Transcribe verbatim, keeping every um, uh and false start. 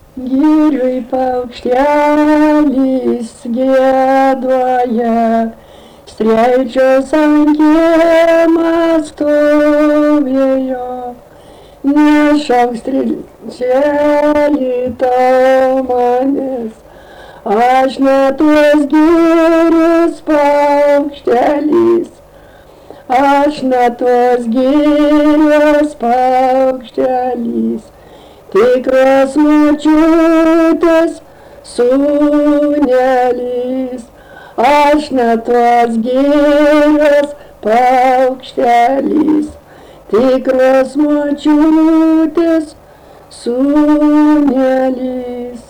Giriui paukštelis giedoja, streidžios ant kiemą stovėjo, nešauk strelčelį tau manęs, aš ne tuos girius paukštelis, aš ne tuos girius paukštelis, tikros močiutės sūnelis, aš ne tuos girius paukštelis, tikros močiutės sūnelis.